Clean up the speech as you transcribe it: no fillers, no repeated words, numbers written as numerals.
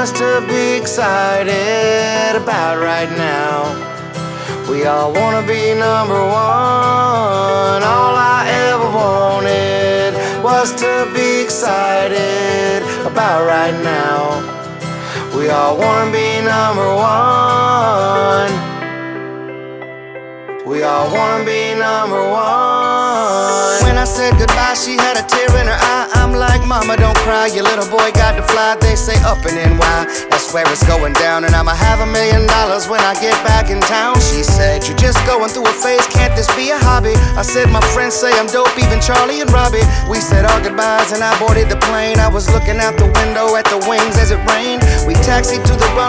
was to be excited about right now. We all wanna be number one. All I ever wanted was to be excited about right now. We all wanna be number one. We all wanna be number one. When I said goodbye, she had a tear in her eye. I'm like, mama, don't cry, your little boy got to fly. They say up and NY, that's where it's going down. And I'ma have $1 million when I get back in town. She said, you're just going through a phase, can't this be a hobby? I said, my friends say I'm dope, even Charlie and Robbie. We said our goodbyes and I boarded the plane. I was looking out the window at the wings as it rained. We taxied to the runway.